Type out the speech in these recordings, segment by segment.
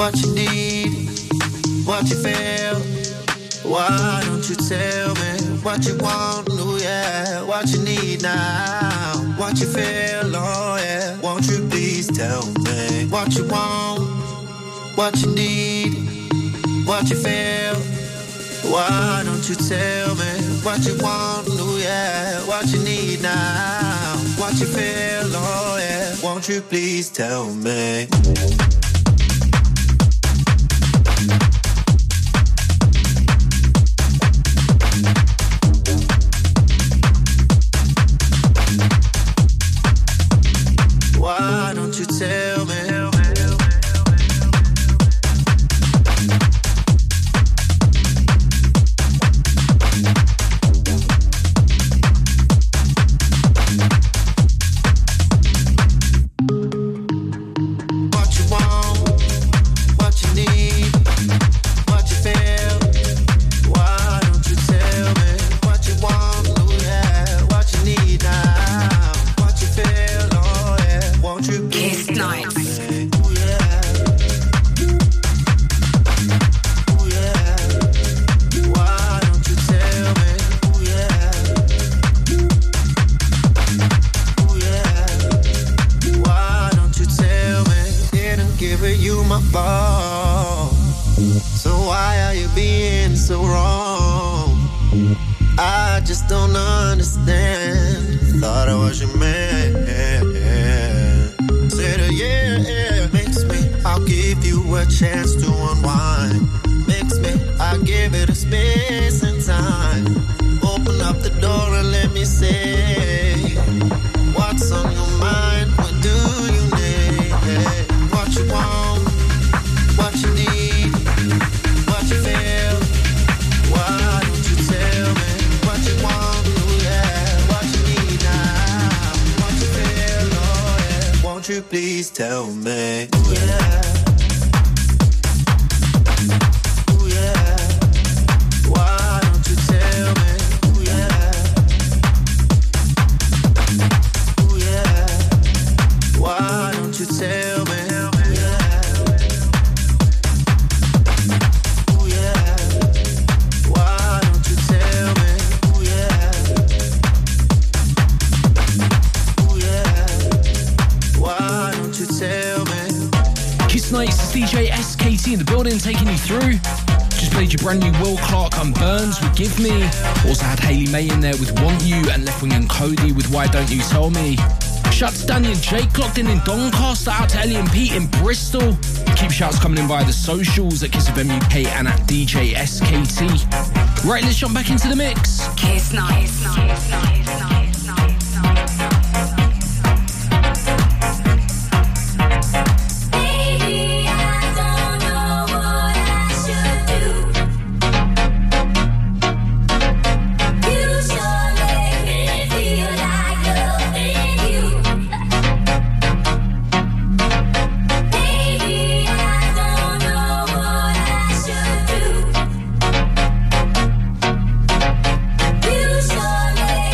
what you need, what you feel. Why don't you tell me what you want, oh yeah, what you need now, what you feel, oh yeah. Won't you please tell me what you want, what you need, what you feel. Why don't you tell me what you want, oh yeah, what you need now, what you feel, oh yeah. Won't you please tell me. Why don't you tell me? Please tell me. Yeah. DJ SKT in the building, taking you through. Just played your brand new Will Clark and Burns with Give Me. Also had Hayley May in there with Want You, and Left Wing and Cody with Why Don't You Tell Me. Shout to Danny and Jake locked in Doncaster. Out to Ellie and Pete in Bristol. Keep shouts coming in via the socials at Kiss FM UK and at DJ SKT. Right, let's jump back into the mix. Kiss Night. You sure make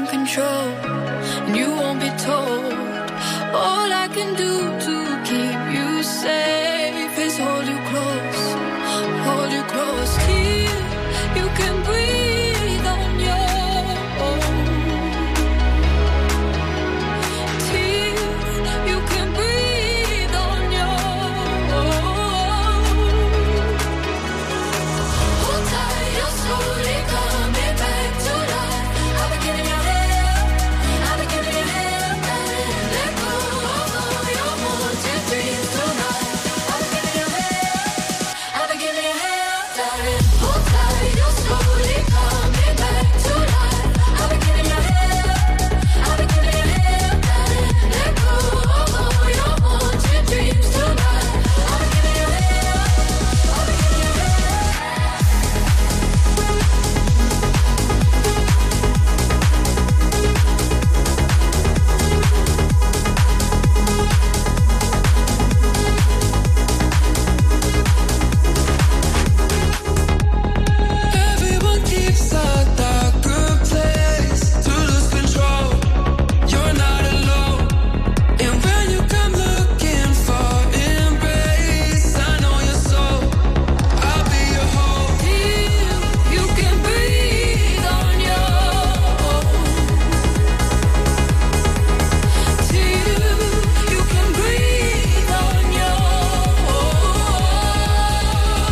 control, and you won't be told. All I can do to keep you safe is hold you close till you can breathe on your own. Till you can breathe on your own. Hold tight, you're slowly coming back to life. I've been giving you hell, I've been giving you hell, darling. Let go of all your haunted dreams tonight. I've been giving you hell, I've been giving you hell, darling. Hold tight, you're slowly coming back to life. I've been giving you hell, I've been giving you hell, darling. Let go of all your haunted dreams tonight. I've been giving you hell, I've been giving you hell. Everyone keeps a darker place to lose control. You're not alone. And when you come looking for embrace, I know your soul. I'll be your home. Till you can breathe on your own. Till you can breathe on your own.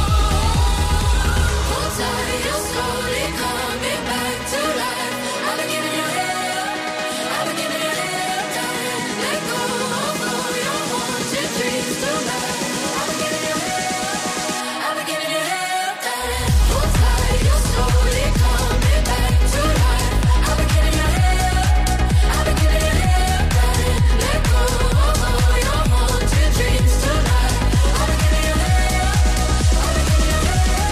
Hold tight, you're slowly coming back to life. I've been giving you hell, I've been giving you hell, darling. Let go of all your haunted dreams tonight. I've been giving you hell, I've been giving you hell, darling. Hold tight, you're slowly coming back to life. I've been giving you hell, I've been giving you hell, darling. Let go of all your haunted dreams tonight. I've been giving you hell, I've been giving you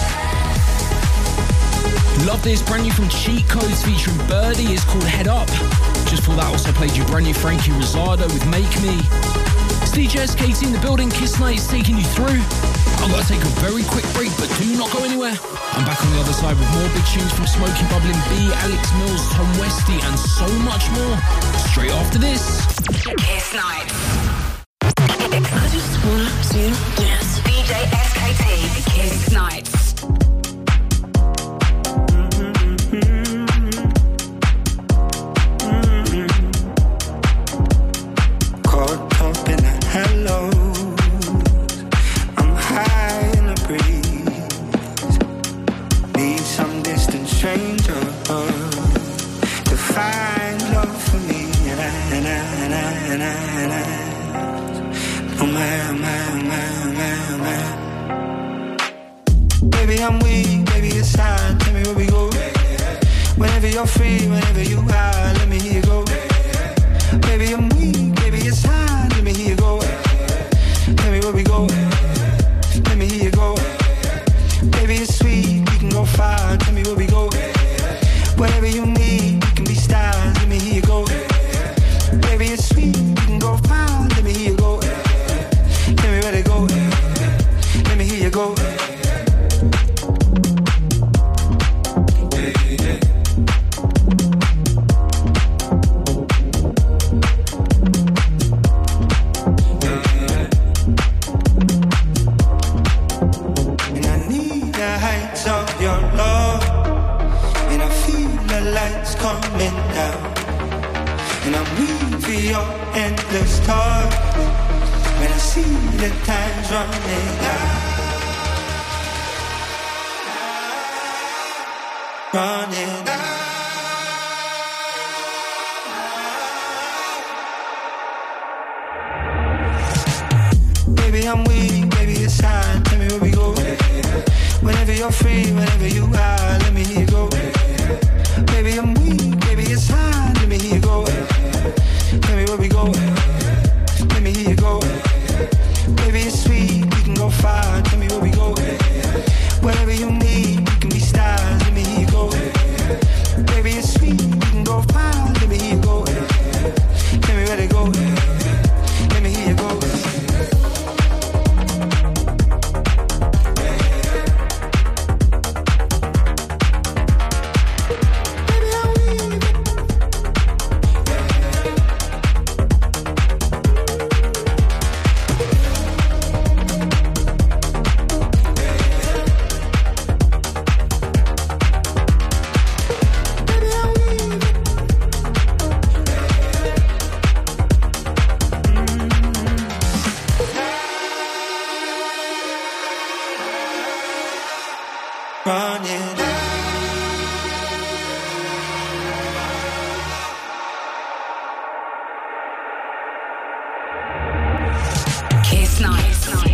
hell. Love this, brand new from Cheat Codes featuring Birdie, is called Head Up. Just for that, also played you brand new Frankie Rosado with Make Me. It's DJ SKT in the building, Kiss Night is taking you through. I'm going to take a very quick break, but do not go anywhere. I'm back on the other side with more big tunes from Smokey Bubbling B, Alex Mills, Tom Westy, and so much more. Straight after this. Kiss Night. I just wanna see you dance. DJ SKT. Kiss Nights. Caught up in the hello. I'm high in the breeze. Need some distant stranger to find love for me. And I. Oh my. Baby, I'm weak. Baby, it's hard. Tell me where we go. Whenever you're free, whenever you are, let me hear you go. Baby, I'm weak. Baby, it's hard. Let me hear you go. Tell me where we go. Let me hear you go. Baby, it's sweet. We can go far. Tell me where we go. Whatever you need, we can be stars. Let me hear you go. Baby, it's sweet. We can go far. Let me hear you go. Tell me where to go. Let me hear you go. Coming down, and I'm weak for your endless talk. When I see the time's running out, running out. Baby, I'm weak. Baby, it's hard. Tell me where we go. Whenever you're free, whenever you are, let me hear you go. Baby, I'm weak, baby, it's hard. Let me hear you go. Tell me where we go. Let me hear you go. Baby, it's sweet, we can go far. Tell me where we go. Whatever you need, we can be stars. Let me hear you go. Baby, it's sweet, we can go far. Let me hear you go. Tell me where to go. Let me hear you go.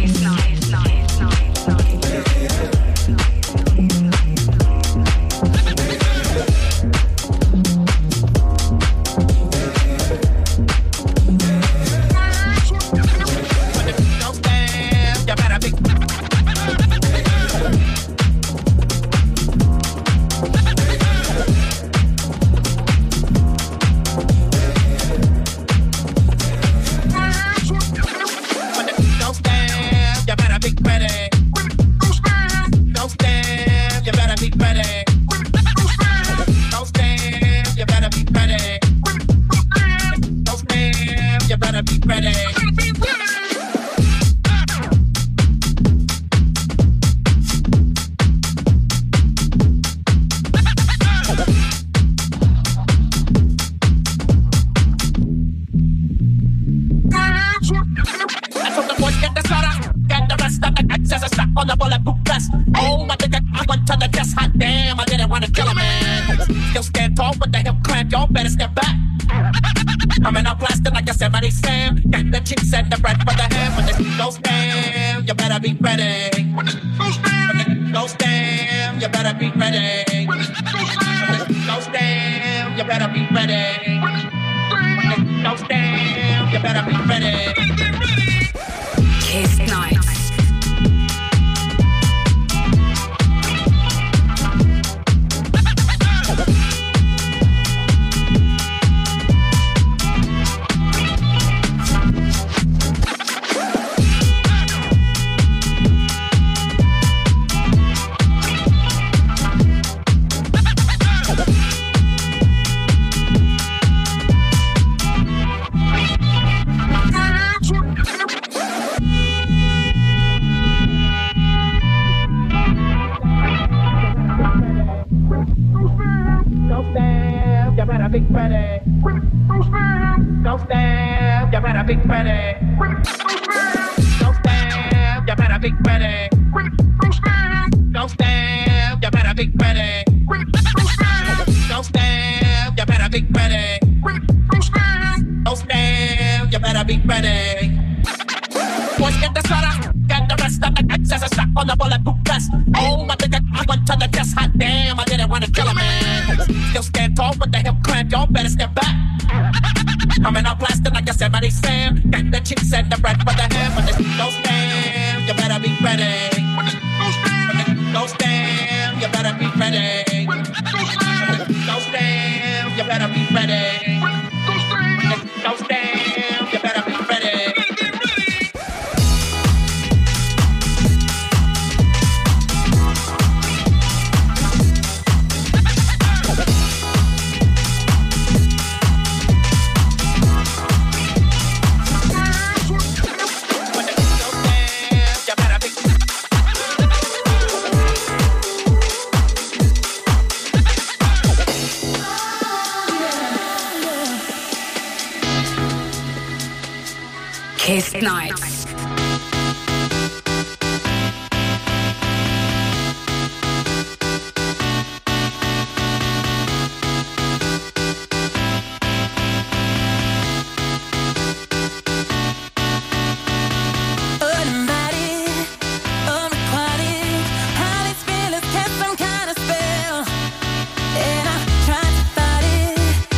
Kiss Night.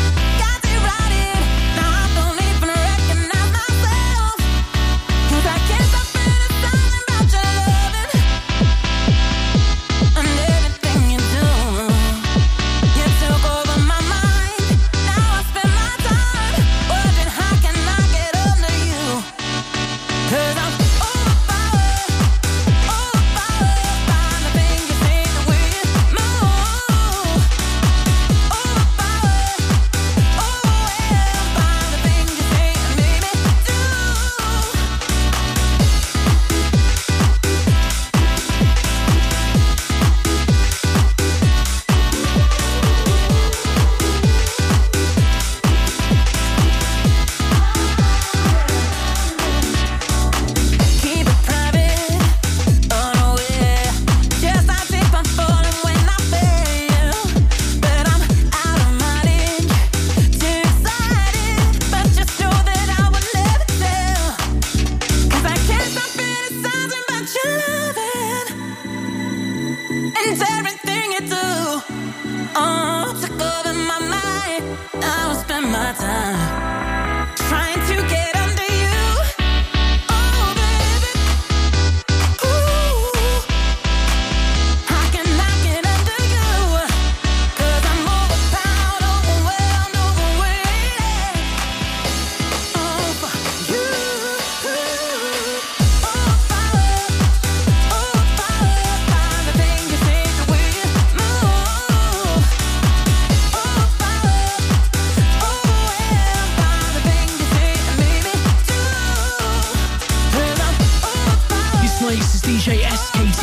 I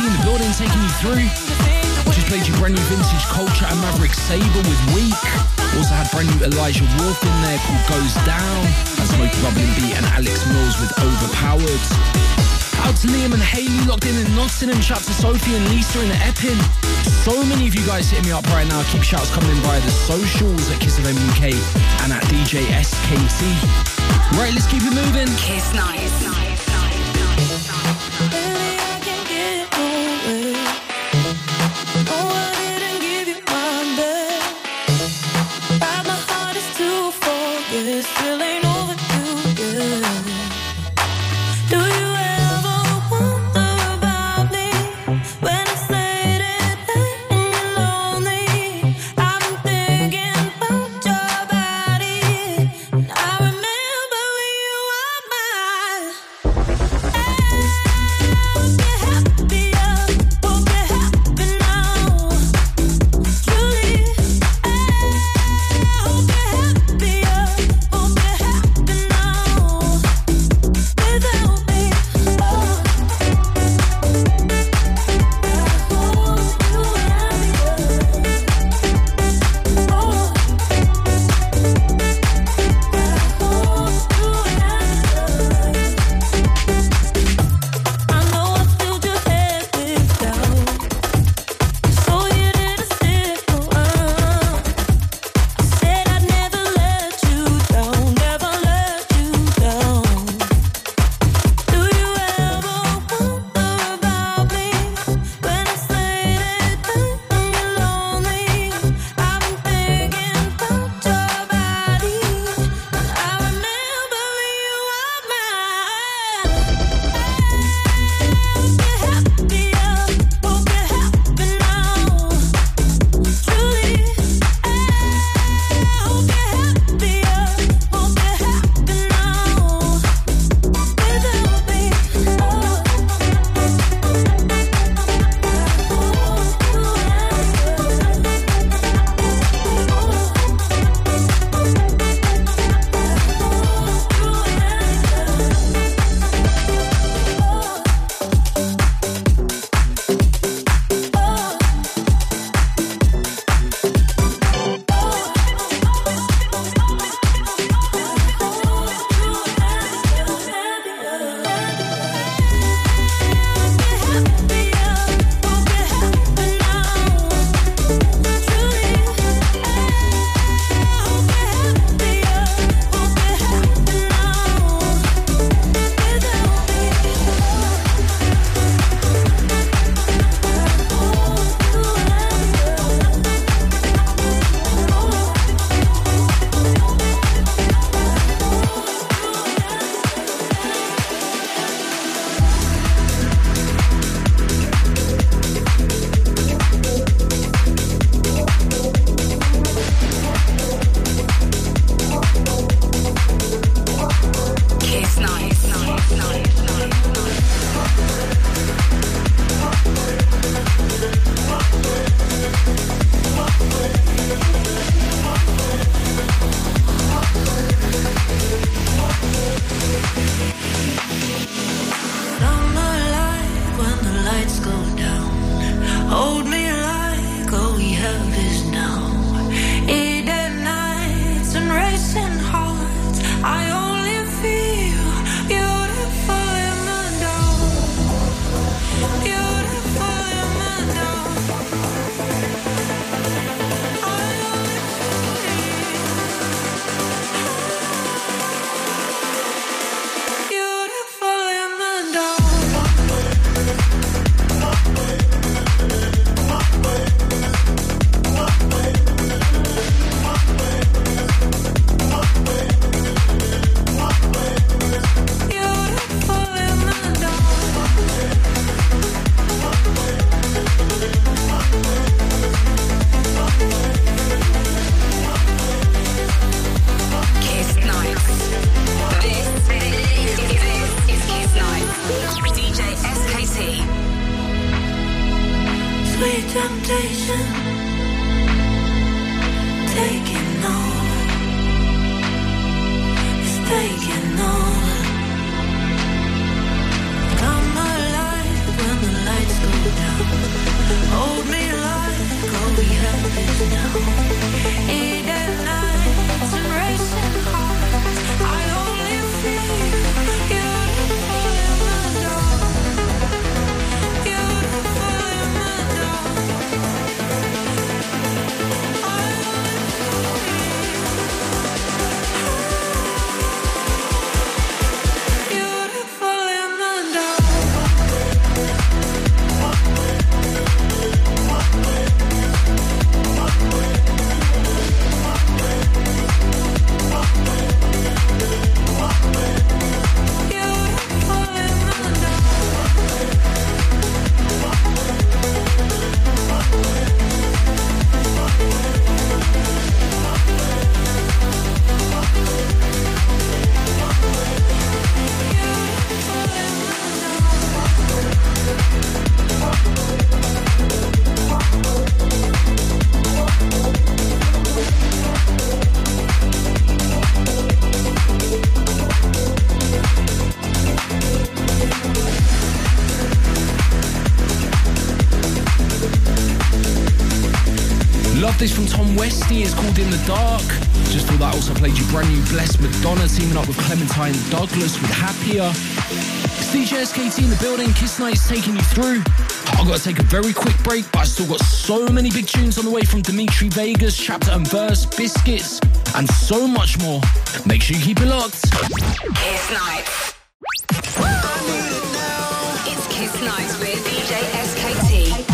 Casey in the building taking you through. Just played you brand new Vintage Culture and Maverick Sabre with Weak. Also had brand new Elijah Wolf in there called Goes Down. And Smokey Bubbling Beat and Alex Mills with Overpowered. Out to Liam and Hayley locked in Nottingham. Shout to Sophie and Lisa in the Epping. So many of you guys hitting me up right now. Keep shouts coming in via the socials at Kiss FM UK and at DJ SKT. Right, let's keep it moving. Kiss Night. temptation taking over. It's taking over. Come alive when the lights go down. this from Tom Westy. It's called In the Dark. Just thought that also played you brand new Blessed Madonna teaming up with Clementine Douglas with Happier. It's DJ SKT in the building. Kiss Night's taking you through. I've got to take a very quick break, but I still got so many big tunes on the way from Dimitri Vegas, Chapter and Verse, Biscuits, and so much more. Make sure you keep it locked. Kiss Nights. It's Kiss Nights with DJ SKT.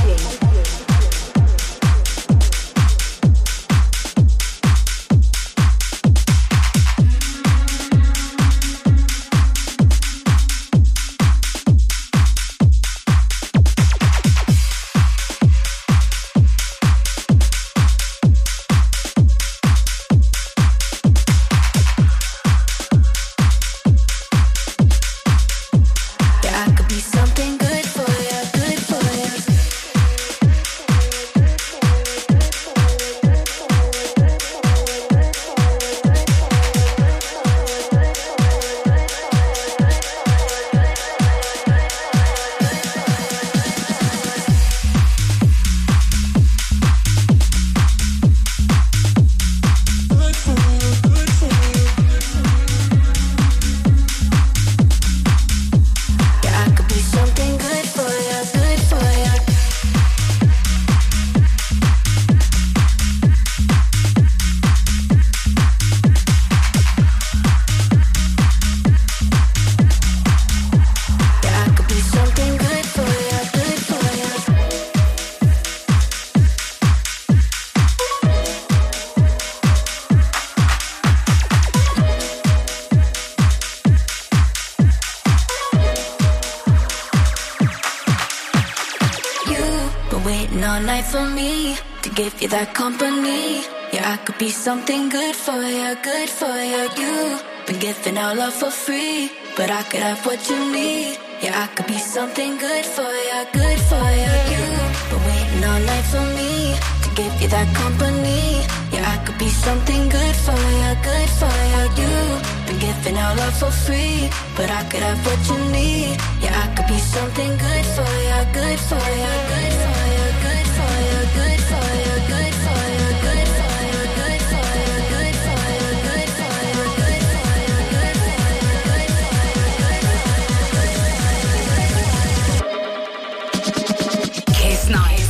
For me to give you that company, yeah, I could be something good for you, good for you. You've been giving out love for free, but I could have what you need. Yeah, I could be something good for you, good for you. You've been waiting all night for me to give you that company. Yeah, I could be something good for you, good for you. You've been giving out love for free, but I could have what you need. Yeah, I could be something good for you, good for you, good for you. Good for you, good for you, good for you, good for you, good for you, good for you, good for you, good for you. Kiss Night.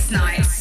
Kiss Nights.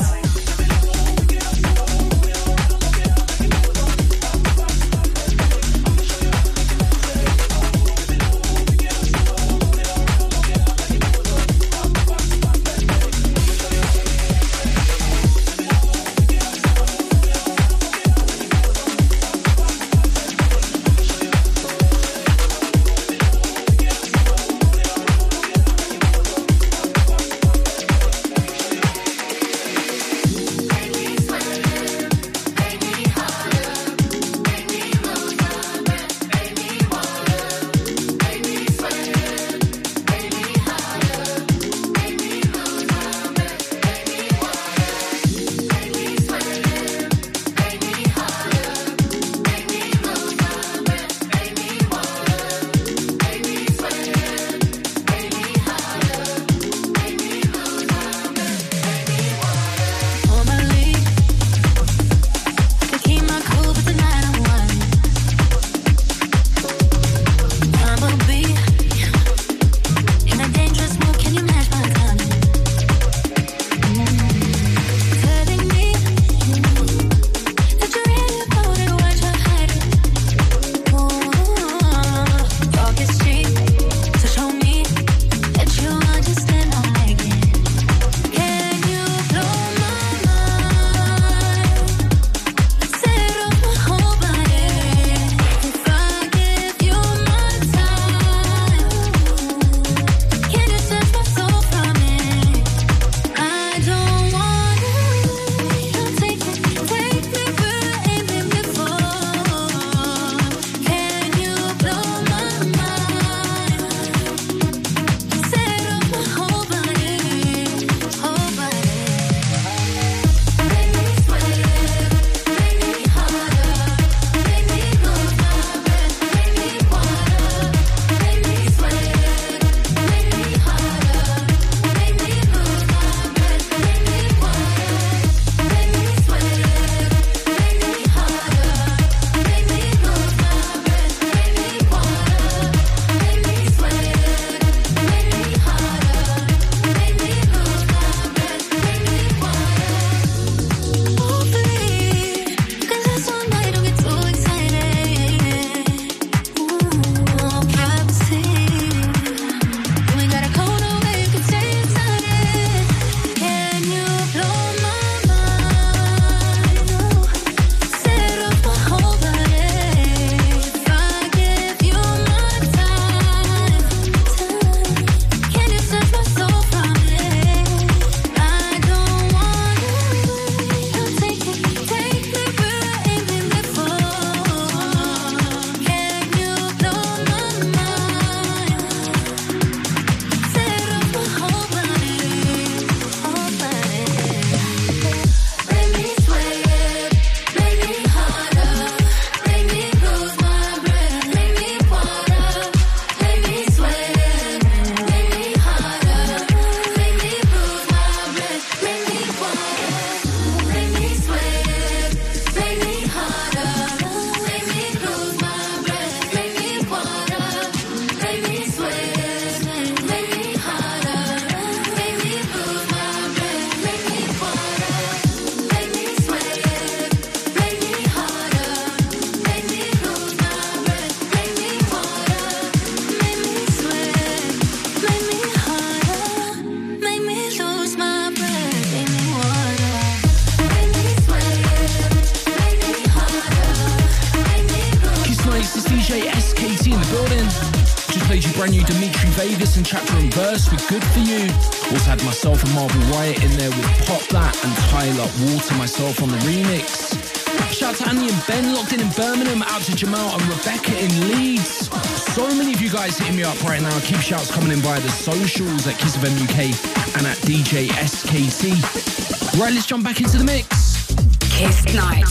Vegas and Chapter and Verse with Good For You. Also had myself and Marvel Wyatt in there with Pop That and Tyler Water myself on the remix. Shout out to Annie and Ben locked in Birmingham, out to Jamal and Rebecca in Leeds. So many of you guys hitting me up right now. Keep shouts coming in via the socials at Kiss FM UK and at DJ SKT. Right, let's jump back into the mix. Kiss Nights.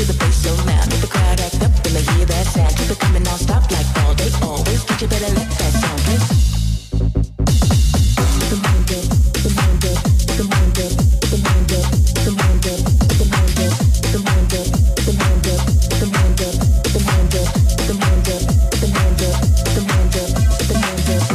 feel the bass so loud. Make the crowd act up when they hear that sound. Keep it coming non-stop like all day, always. But you better let that sound play. Put them hand up, put them hand up, put them hand up, put them hand up, put them hand up, put them hand up, put them hand up, put them hand up, put them hand up, put them hand up, put them hand up, put them hand up, put them hand up, put them hand up.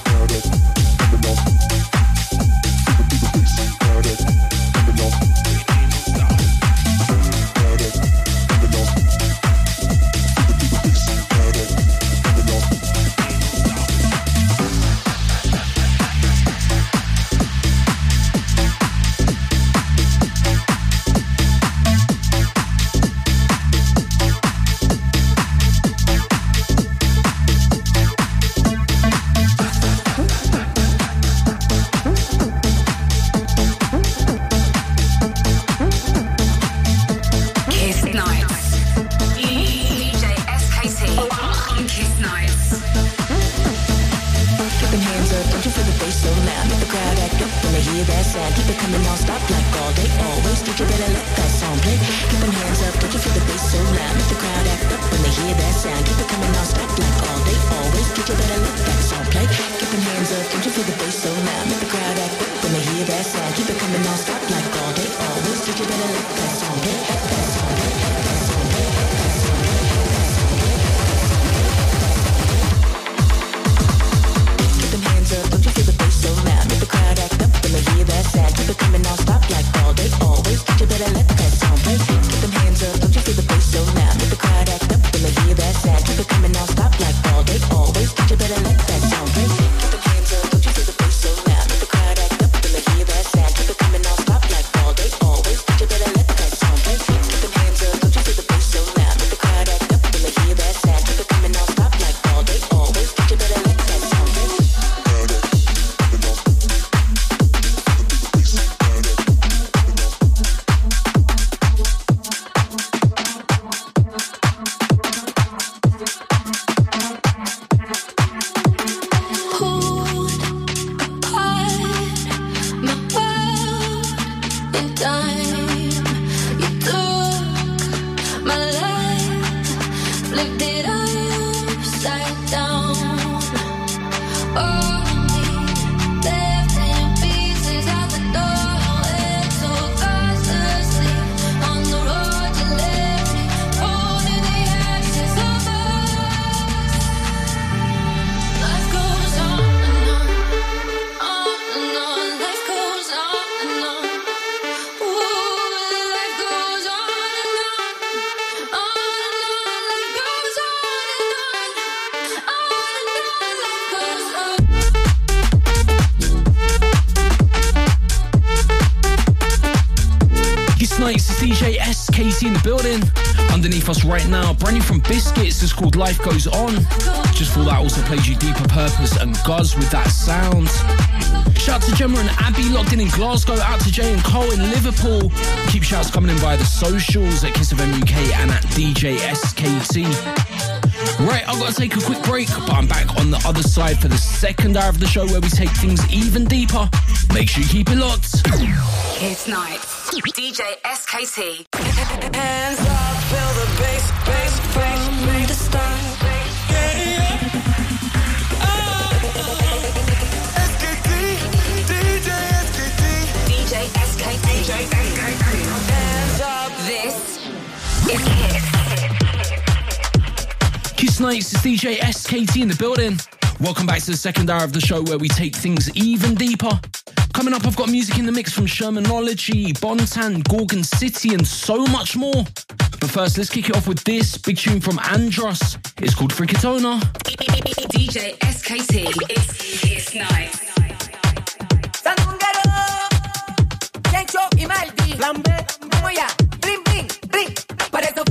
DJ SKT in the building. Underneath us right now, brand new from Biscuits, is called Life Goes On. Just for that, also played you Deeper Purpose and Guz with that sound. Shout out to Gemma and Abby locked in Glasgow. Out to Jay and Cole in Liverpool. Keep shouts coming in via the socials at Kiss FM UK and at DJ SKT. Right, I've got to take a quick break, but I'm back on the other side for the second hour of the show where we take things even deeper. Make sure you keep it locked. Kiss Night. DJ SKT. Hands up, feel the bass, bass, from the start. DJ SKT. Hands up. This is Kiss. Kiss Nights, it's DJ SKT in the building. Welcome back to the second hour of the show where we take things even deeper. Coming up, I've got music in the mix from Shermanology, Bontan, Gorgon City, and so much more. But first, let's kick it off with this big tune from Andros. It's called Frikatona. DJ SKT. It's Kiss Night. Sandungaro, Chencho y Maldi, Flambe, vamos ya, bling bling, bling, para eso.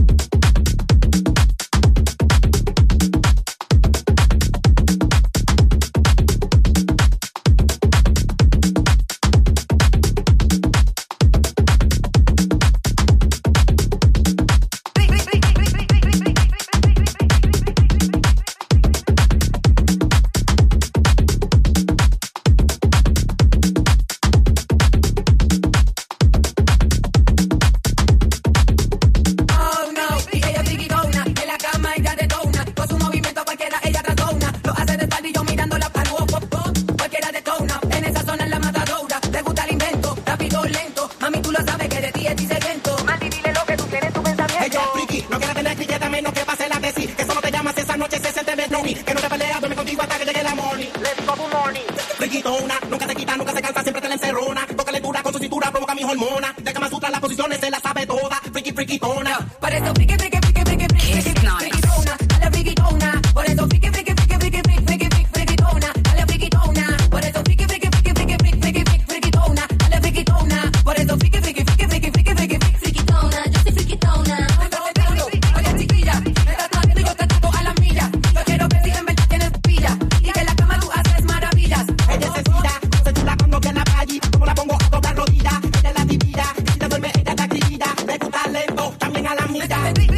No quiero tener cliente a menos que pase la tesis. Que solo te llamas esa noche, se siente de Snowy. Que no te peleas, duerme contigo hasta que llegue la morning. Let's go, good morning. Friquitona, nunca se quita, nunca se cansa, siempre te la encerrona. Tócale dura con su cintura, provoca mis hormonas. De Kama Sutra, las posiciones se las sabe toda. Friquitona. Por eso friki, friki, friki, friki, friki, friki, frikitona, dale frikitona. Por eso friki, friki, friki, friki, friki, friki, friki, frikitona, dale frikitona. Por eso friki, friki, friki, friki, friki, friki, friki, frikitona, dale frikitona. Por eso friki, friki, friki, friki, friki, friki, friki, frikitona, yo soy frikitona. Oye chiquilla, me estás haciendo y yo te trato a la milla. Yo quiero ver si en verdad tienes pilla y que en la cama tú haces maravillas. Ella es sencilla, se chula cuando viene a allí. Como la pongo a doblar rodillas, ella es la vivida. Si te duerme, ella está activida. Me gusta lento, también a la milla.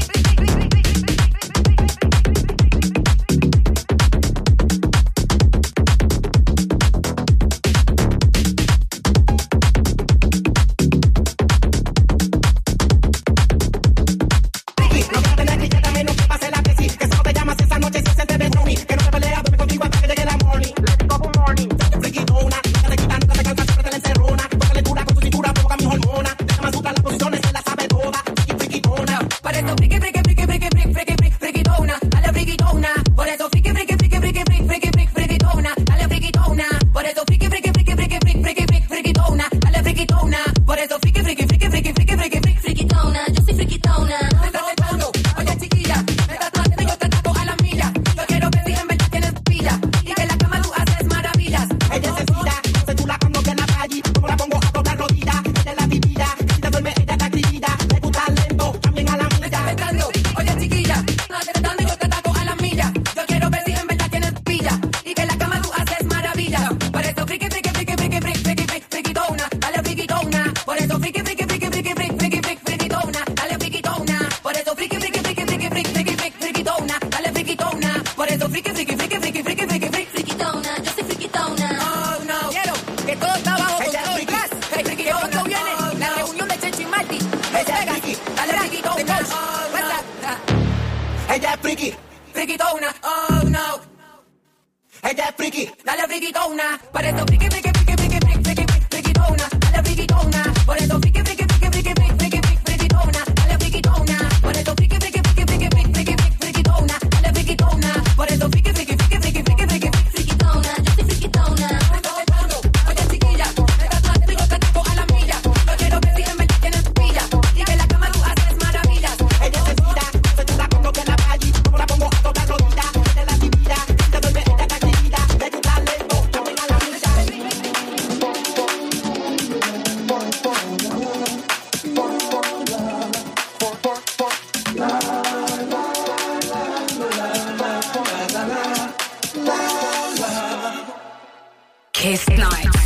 Kiss Nights.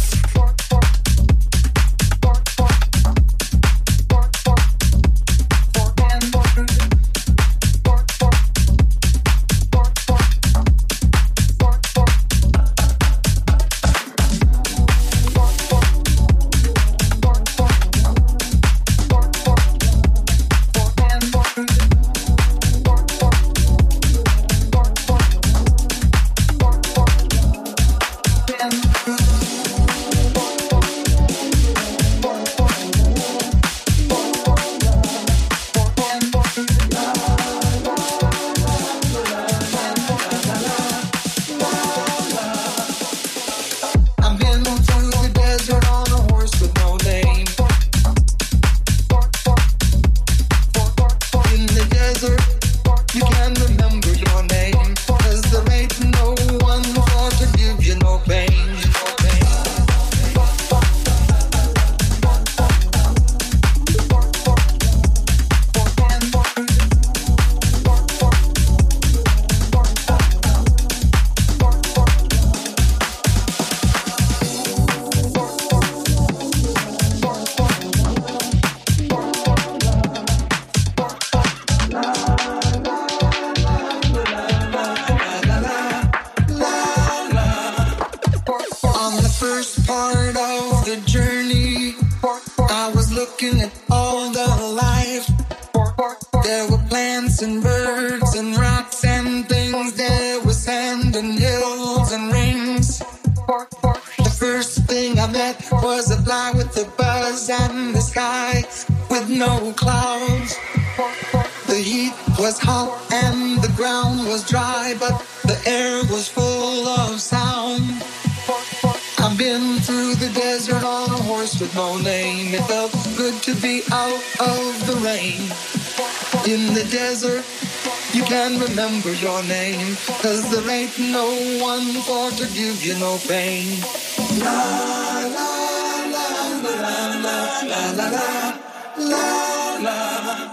The heat was hot and the ground was dry, but the air was full of sound. I've been through the desert on a horse with no name. It felt good to be out of the rain. In the desert, you can remember your name, 'cause there ain't no one for to give you no pain. La la la la la la la la la la.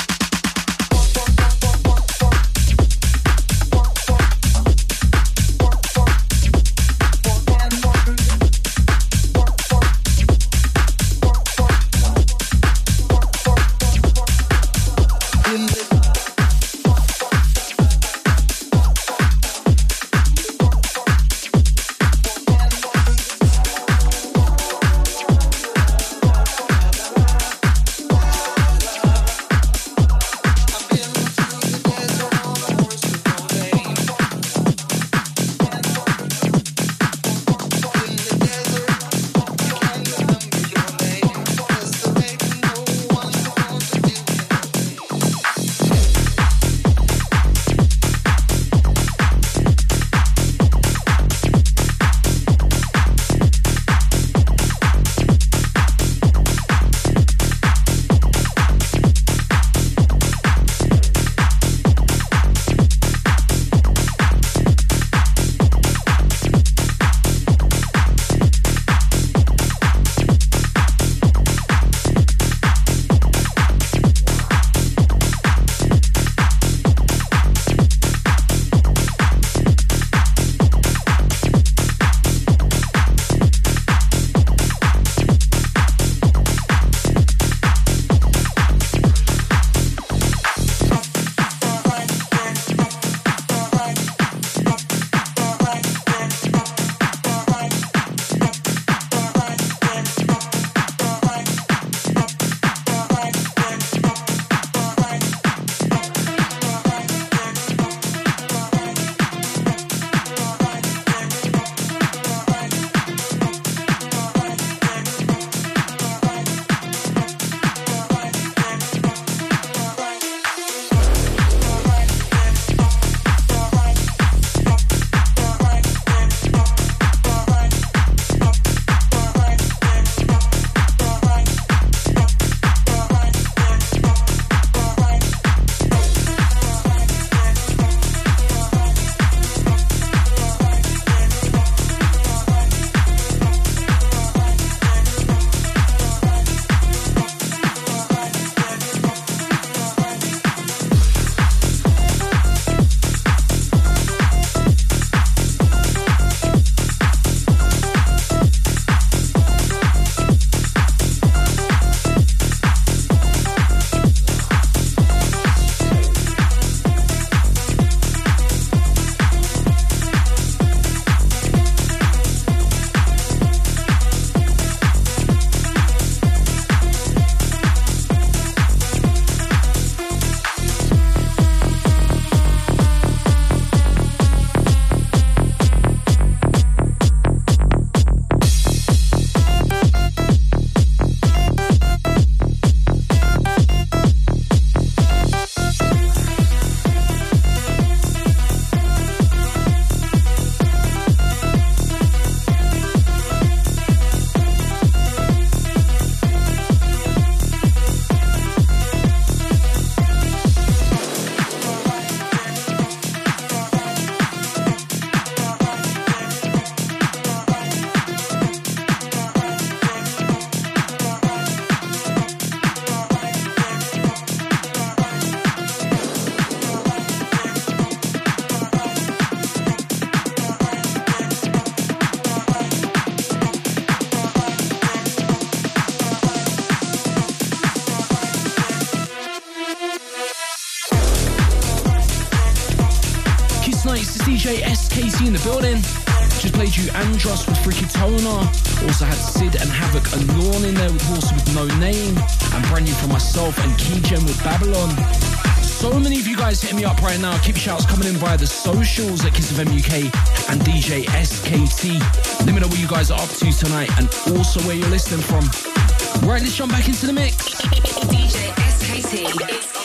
DJ SKT in the building. Just played you Andros with Frikitona. Also had Sid and Havoc and Lorne in there with Horse with No Name. And brand new from myself and Keygen with Babylon. So many of you guys hitting me up right now. Keep your shouts coming in via the socials at Kiss FM UK and DJ SKT. Let me know what you guys are up to tonight and also where you're listening from. Right, let's jump back into the mix. DJ SKT is on my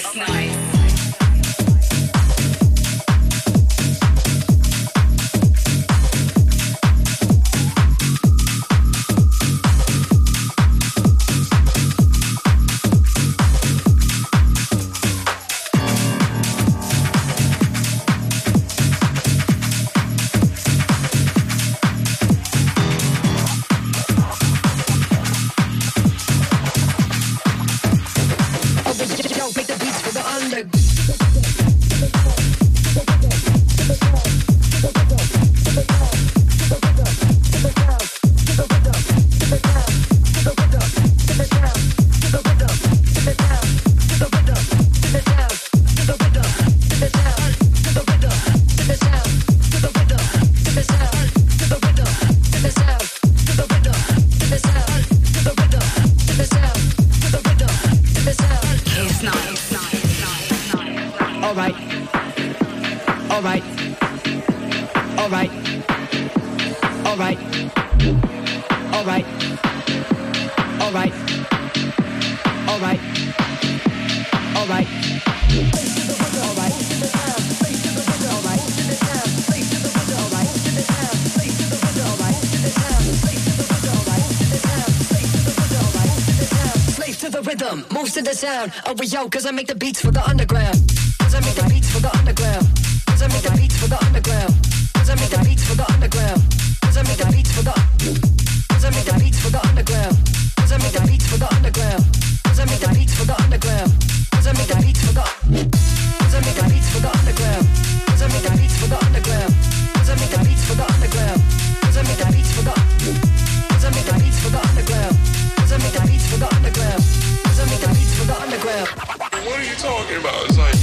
Moves to the sound of a yo, cause I make the beats for the underground. Cause I make the beats for the underground. Cause I make the beats for the underground. Cause I make the beats for the underground. Cause I make the beats for the Cause I make the beats for the underground. Cause I make the beats for the underground. Cause I make the beats for the underground. Cause I make the beats for the Cause I make the beats for the underground. Cause I make the beats for the underground. Cause I make the beats for the underground. Cause I make the beats for the Cause I make the beats for the underground. Cause I make the beats for the underground. Cause I make the beats for the underground. What are you talking about? It's like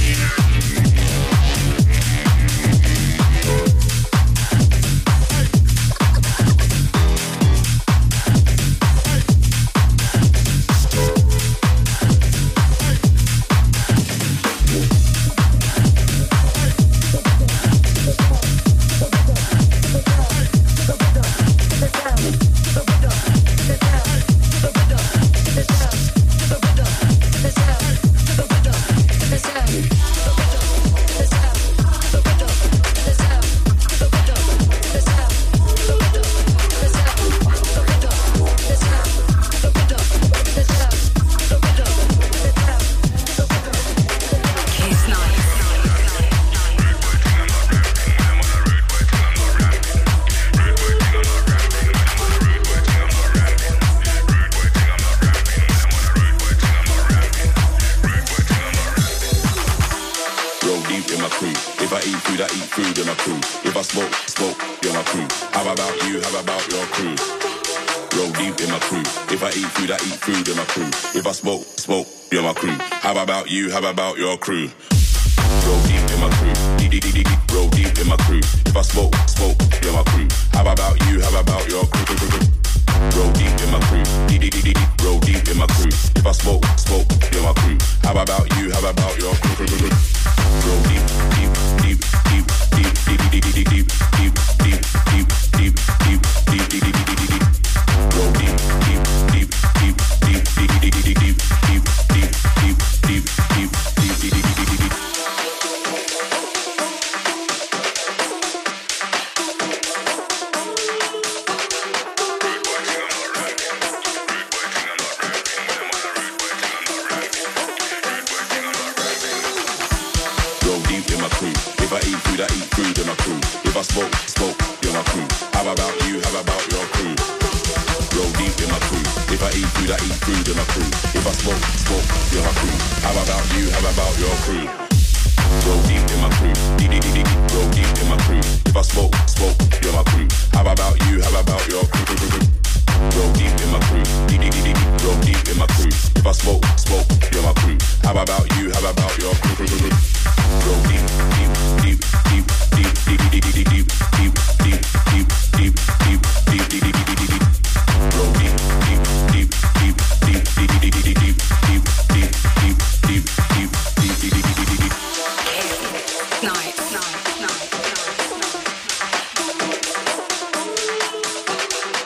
you, how about your crew? Roll deep in my crew, roll deep in my crew. If I smoke, you're my crew. How about you, how about your crew? Roll deep in my crew, roll deep in my crew. If I smoke, you're my crew. How about you, how about your crew? Roll deep, deep, deep, deep, deep, deep, deep, deep, deep, deep, deep, deep, deep, deep, deep, deep, deep, deep. Roll deep, deep, deep, deep, deep, deep, deep, deep, deep, deep, deep, deep, deep, deep, deep, deep, deep, deep. Roll deep in my crew. If I eat food, I eat food in my crew. If I smoke, you're my crew. How about you? How about your crew? Roll deep in my crew. If I eat food, I eat food in my crew. If I smoke, you're my crew. How about you? How about your crew? Roll deep in my crew. Roll deep in my crew. If I smoke, you're my crew. How about you? How about your crew? Roll deep in my crew. Roll deep in my crew. If I smoke, you're my crew. How about you? How about your crew? Roll deep, deep, deep, deep, deep, deep, deep, deep, deep, deep, deep, deep, deep, deep, deep, deep, deep, deep, deep. Roll deep, deep, deep, deep, deep, deep, deep, deep, deep, deep, deep, deep, deep, deep, deep, deep, deep, deep. Night.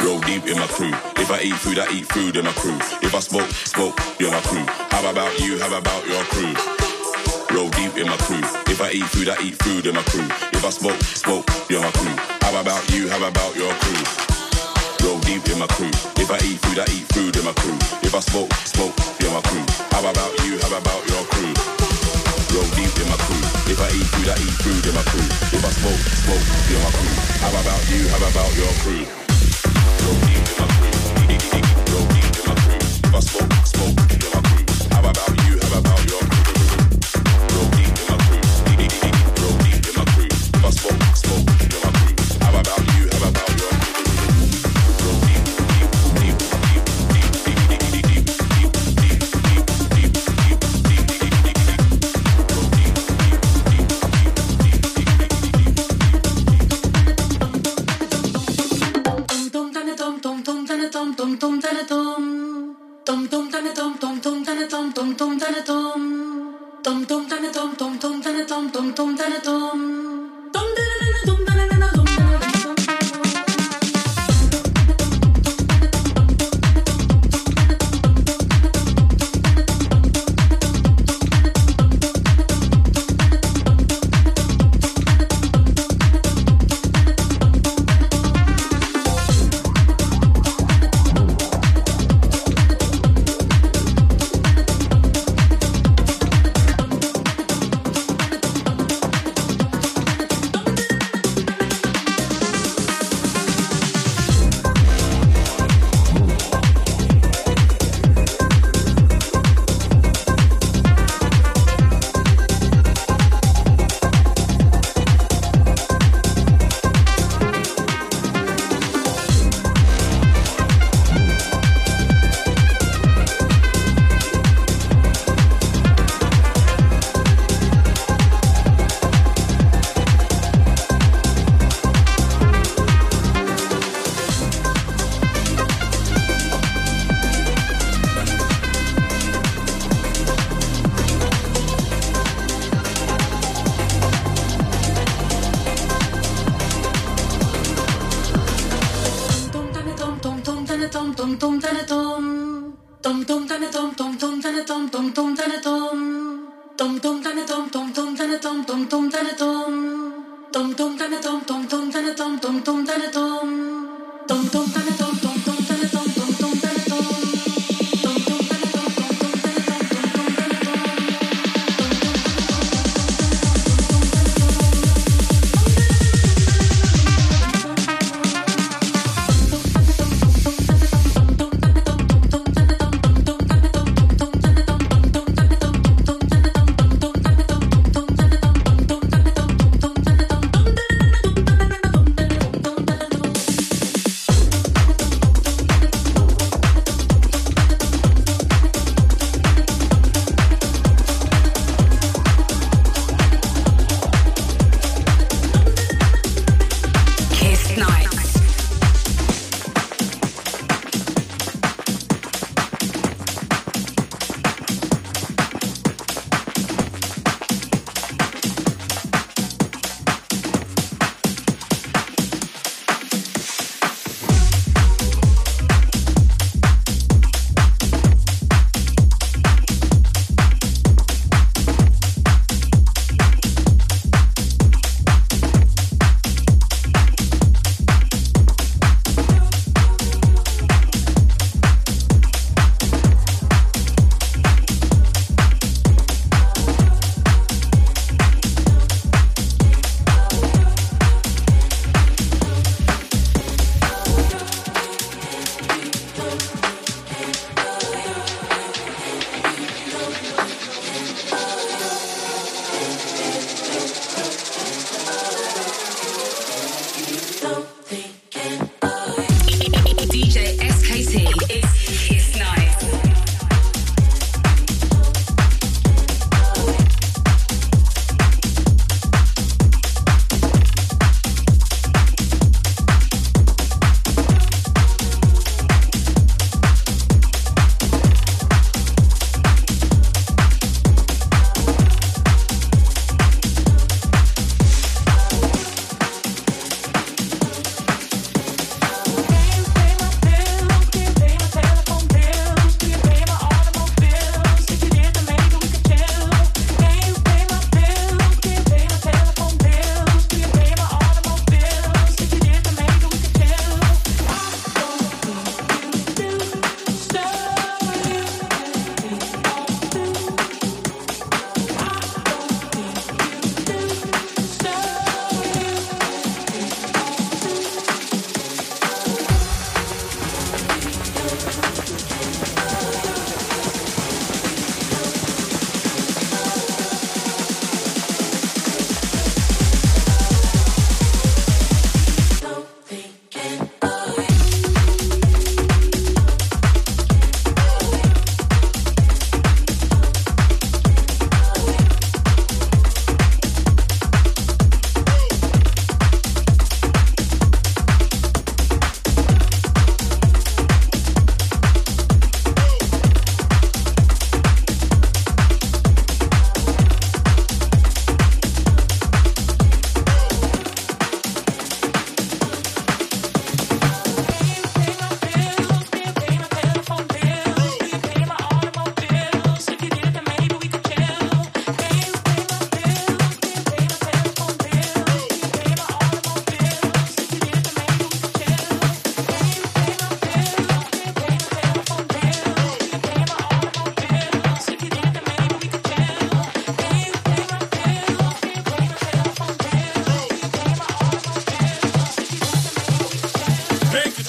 Roll deep in my crew. If I eat food in my crew. If I smoke, you're my crew. How about you, how about your crew? Roll deep in my crew. If I eat food in my crew. If I smoke, you're my crew. How about you, how about your crew? Roll deep in my crew. If I eat food in my crew. If I smoke, you're my crew. How about you, how about your crew? Roll deep in my crew. If I eat food in my crew. If I smoke, you're my crew. How about you, how about your crew? Roll deep in my crew. Roll deep in my crew. If I smoke, you're my crew. How about you, how about your crew? Roll deep in my crew. Roll deep in my crew. If I smoke, you're my crew. How about you, how about your crew? Roll deep, deep,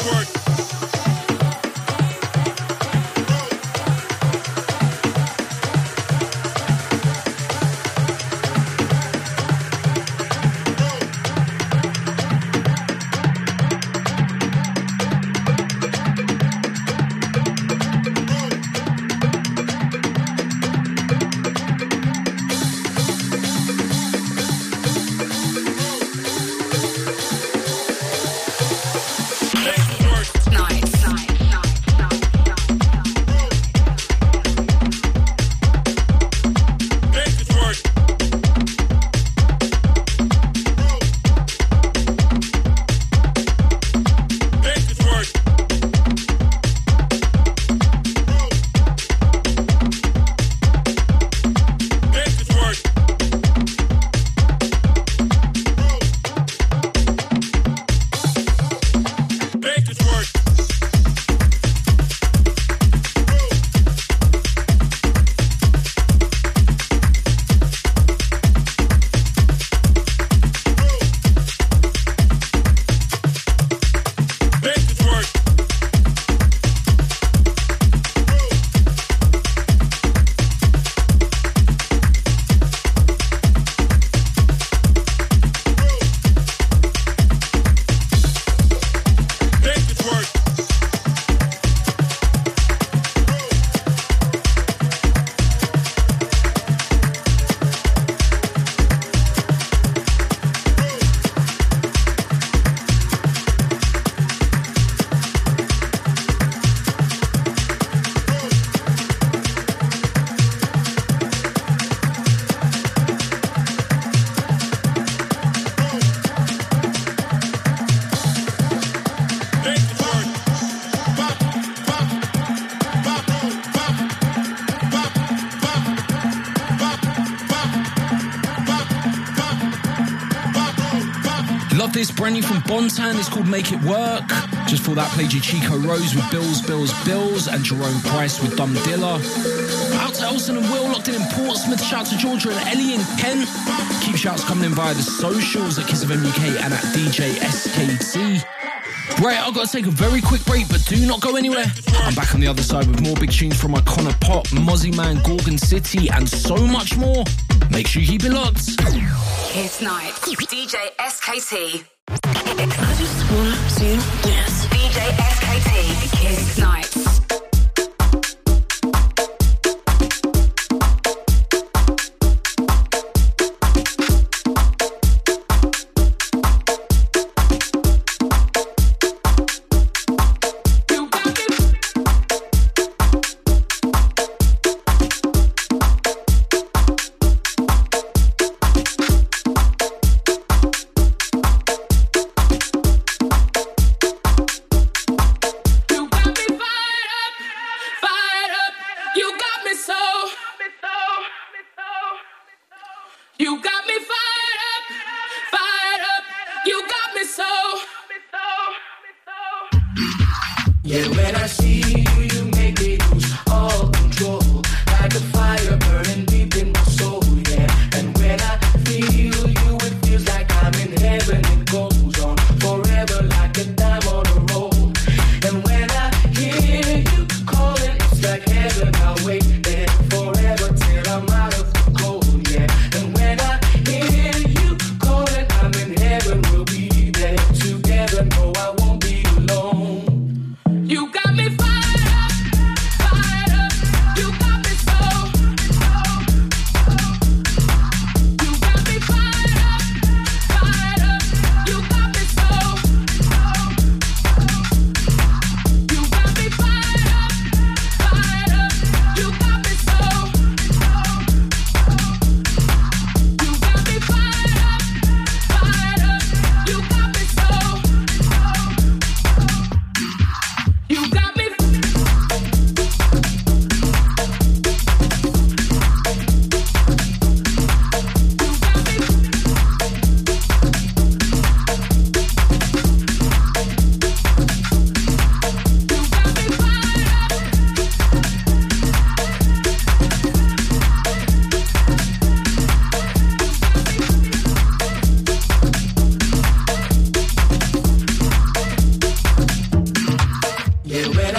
Love this, brand new from Bontan. It's called Make It Work. Just for that, played you Chico Rose with Bills, and Jerome Price with Dum Dilla. Out to Elson and Will, locked in Portsmouth. Shout to Georgia and Ellie and Ken. Keep shouts coming in via the socials at Kiss FM UK and at DJ SKT. Right, I've got to take a very quick break, but do not go anywhere. I'm back on the other side with more big tunes from Icona Pop, Mozzie Man, Gorgon City, and so much more. Make sure you keep it locked. Kiss Night. DJ SKT. I just wanna see you dance. DJ SKT. Kiss Night.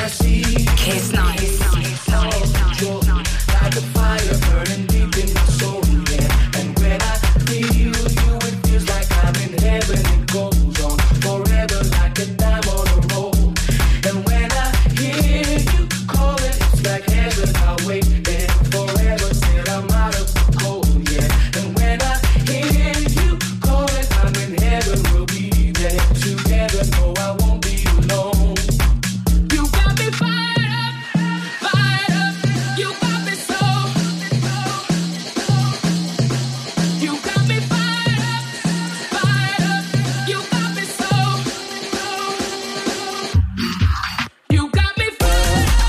Kiss Nights. Like a fire burning deep in my soul, yeah. And when I feel you, it feels like I'm in heaven. It goes on forever like a dime on a roll. And when I hear you calling, it's like heaven. I'll wait there forever till I'm out of the cold, yeah. And when I hear you calling, I'm in heaven. We'll be there together. No, I won't be alone. You got me fired up, fired up. You got me so. You got me fired up, fired up. You got me so. You got me fired up.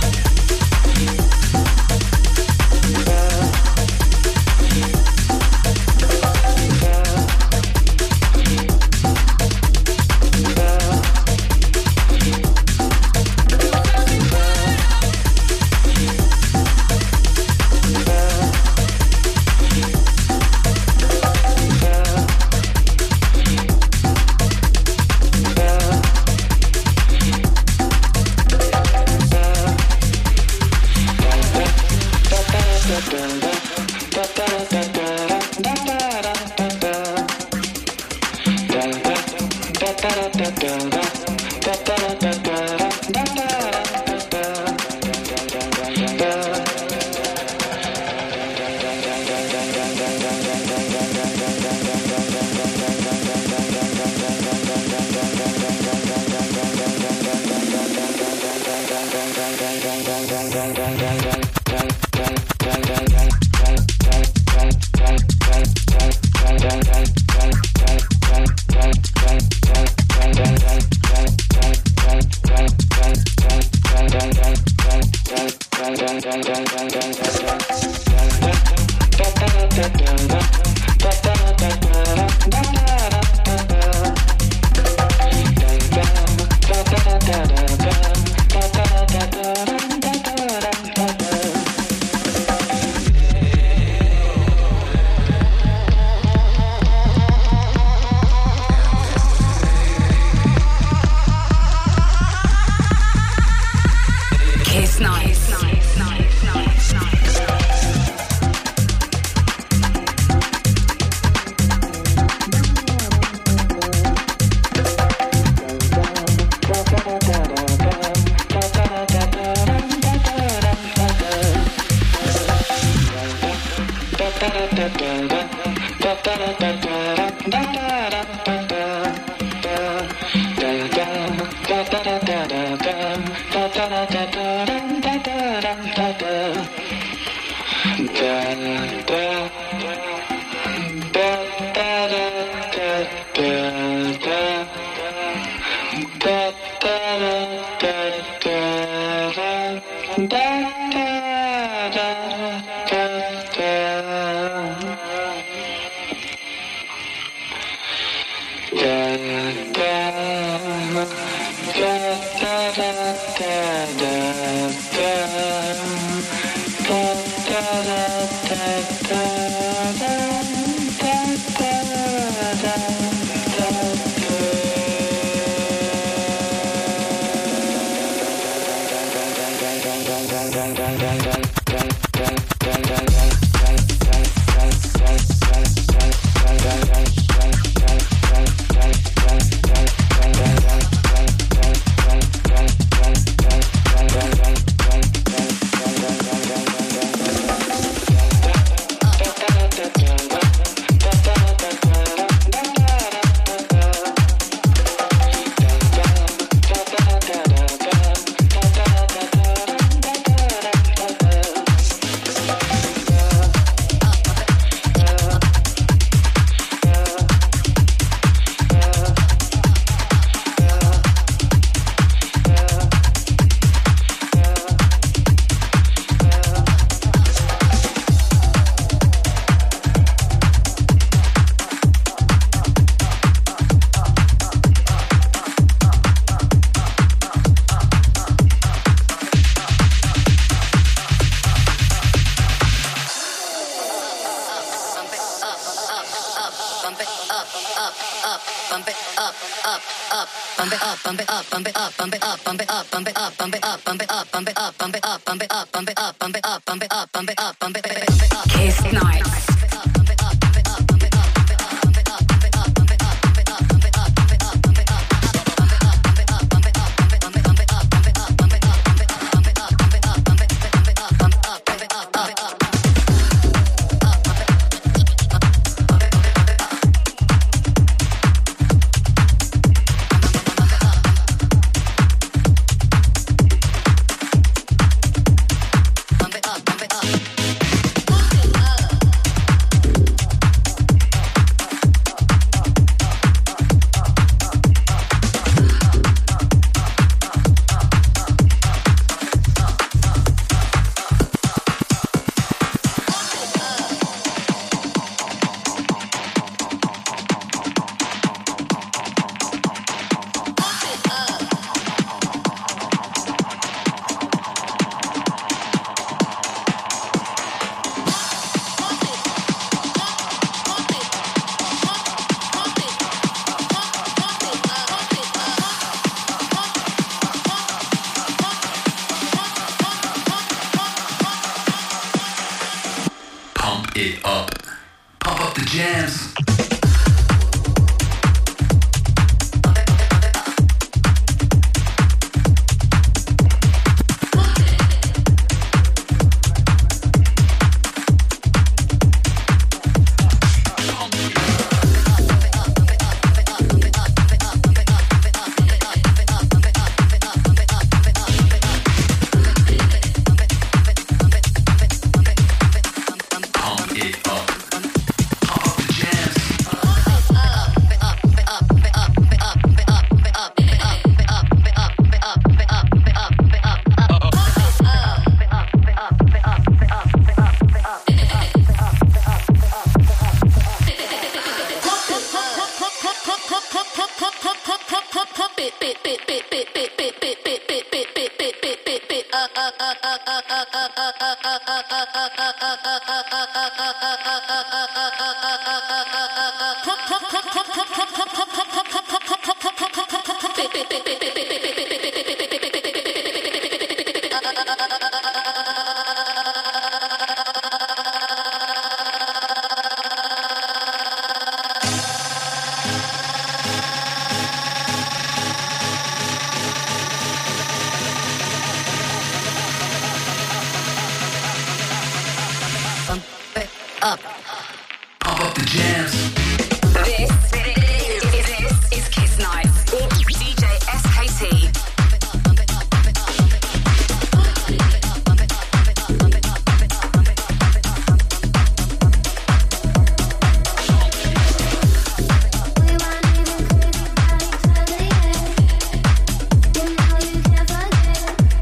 Kiss Nights. bump it up, bump it up, bump it up, bump it up, bump it up, bump it up, bump it up, bump it up, bump it up, bump it up, bump it up, bump it up, bump it up, bump it up, bump it up. Kiss Nights.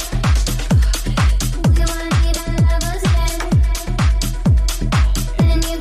Then you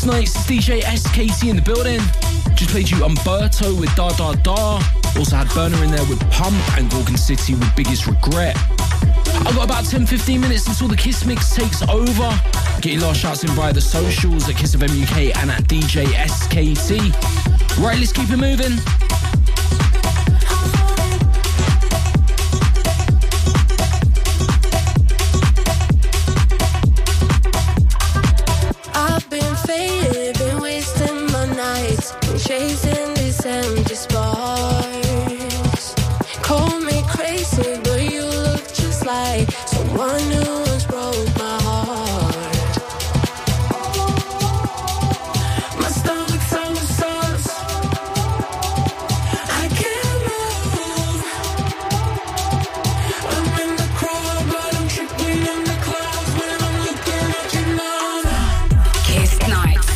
Nights, it's DJ SKT in the building. Just played you Umberto with Da Da Da. Also had Burner in there with Pump and Gorgon City with Biggest Regret. I've got about 10-15 minutes until the Kiss Mix takes over. Get your last shouts in via the socials at Kiss FM UK and at DJ SKT. Right, let's keep it moving. I've been faded, been wasting my nights, been chasing these empty sparks. Call me crazy, but you look just like someone who once broke my heart. My stomach's so sauce, I can't move. I'm in the crowd, but I'm tripping in the clouds when I'm looking at you now. Kiss Nights.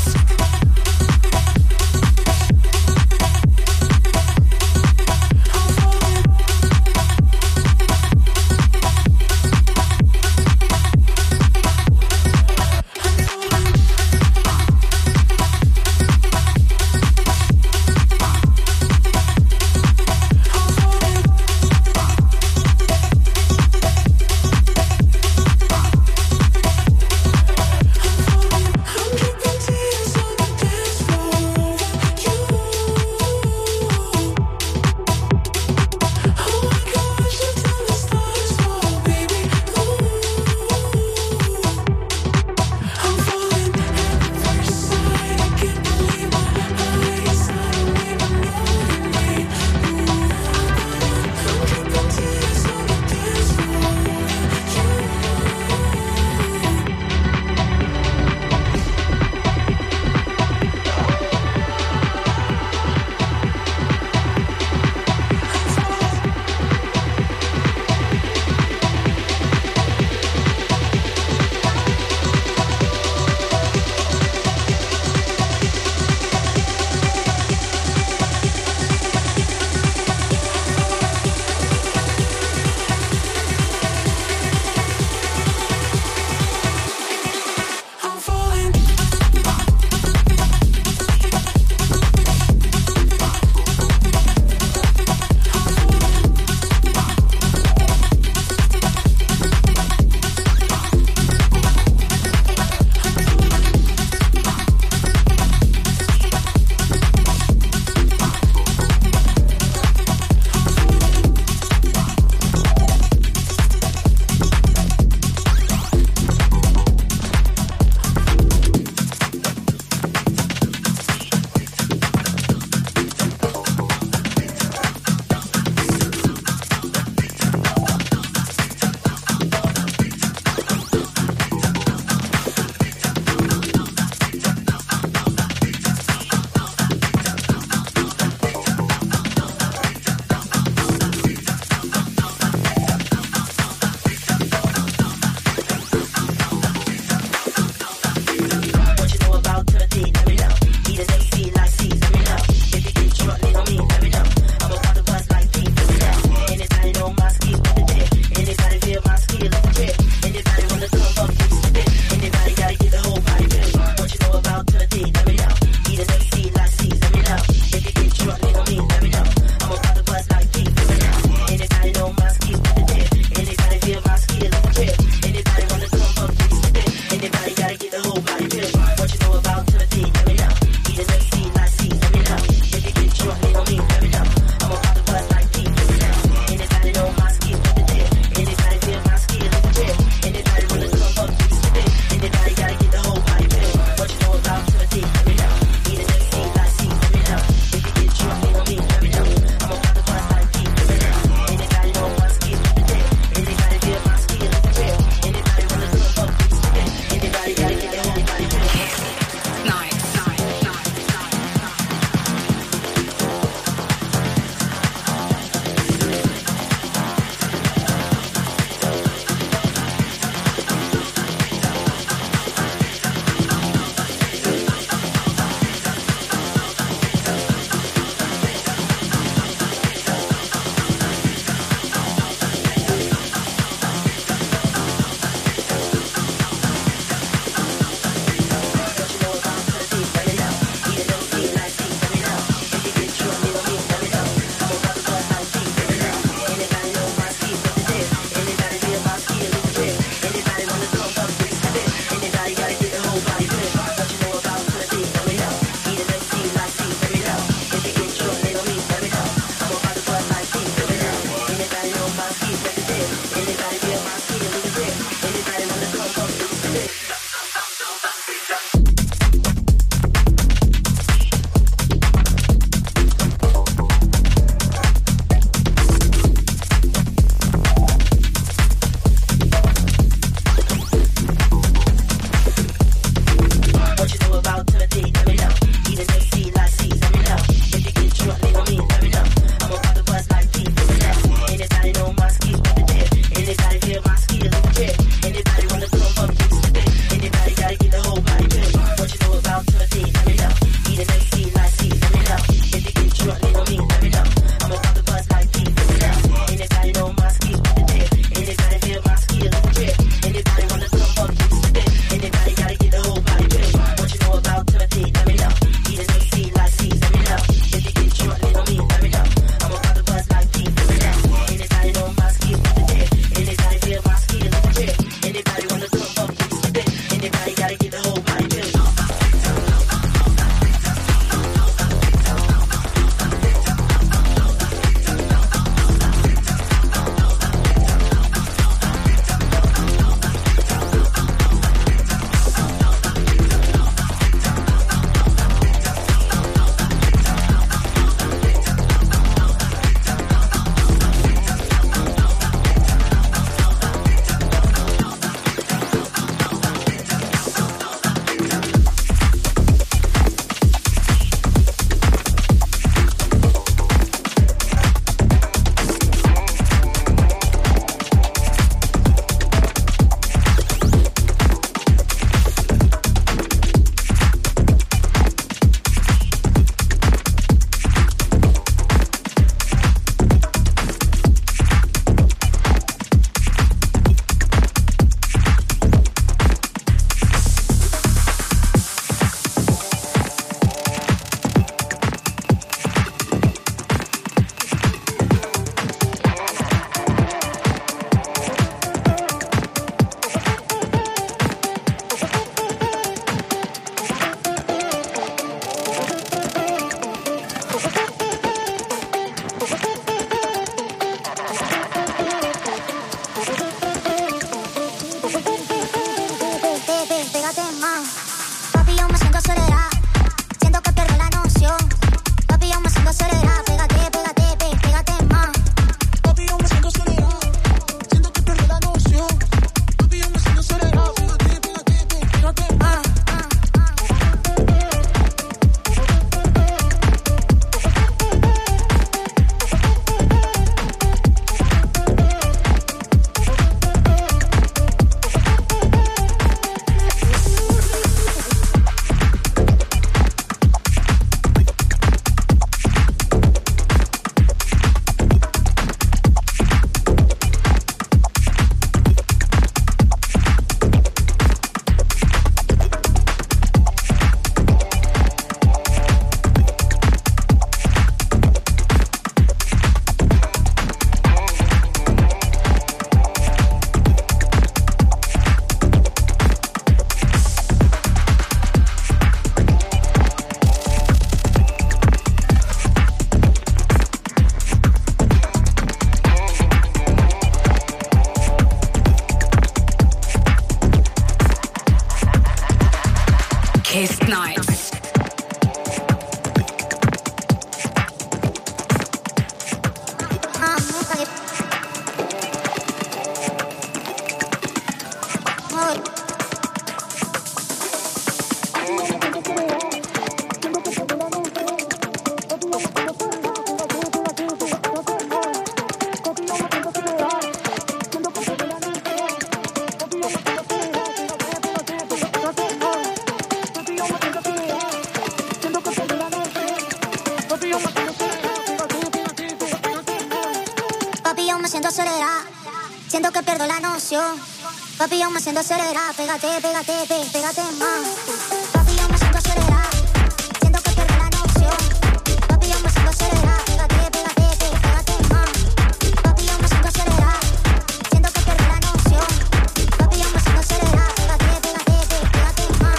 Papi, yo me siento acelerar. Siento que pierdo la noción. Papi, yo me siento acelerar. Pégate, pégate, pégate más. Papi, yo me siento acelerar. Siento que pierdo la noción. Papi, yo me siento acelerar. Pégate, pégate, pégate más. Papi, yo me siento acelerar. Siento que pierdo la noción. Papi, yo me siento acelerar. Pégate, pégate, pégate más.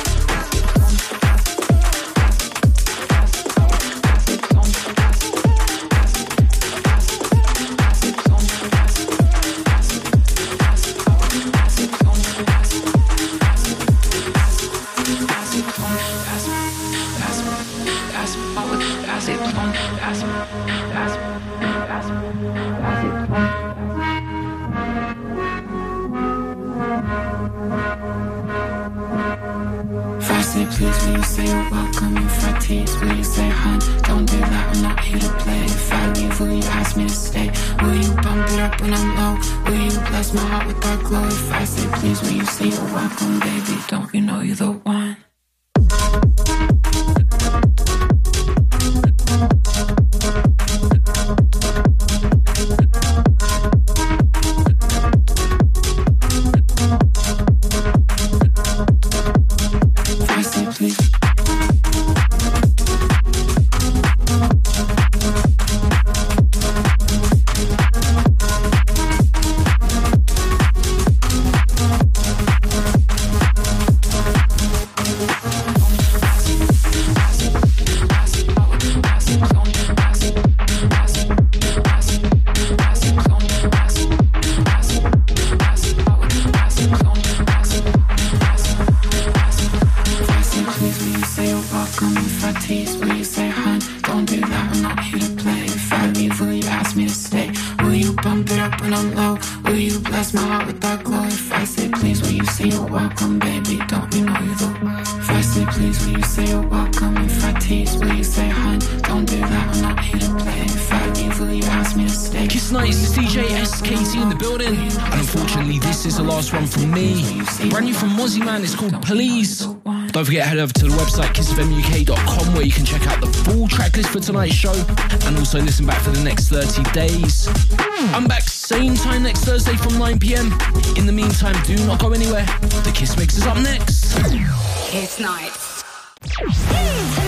Say please, will you say you're welcome? If I tease, will you say hun? Don't do that, I'm not here to play. If I leave, will you ask me to stay? Will you bump it up when I'm low? Will you bless my heart with that glow? If I say please, will you say you're welcome, baby? Don't you know you're the one? One from me, brand new from Mozzie Man, it's called Please. Don't forget, head over to the website kissfmuk.com where you can check out the full track list for tonight's show and also listen back for the next 30 days. I'm back same time next Thursday from 9 p.m. In the meantime, do not go anywhere. The Kiss Mix is up next. Kiss Nights.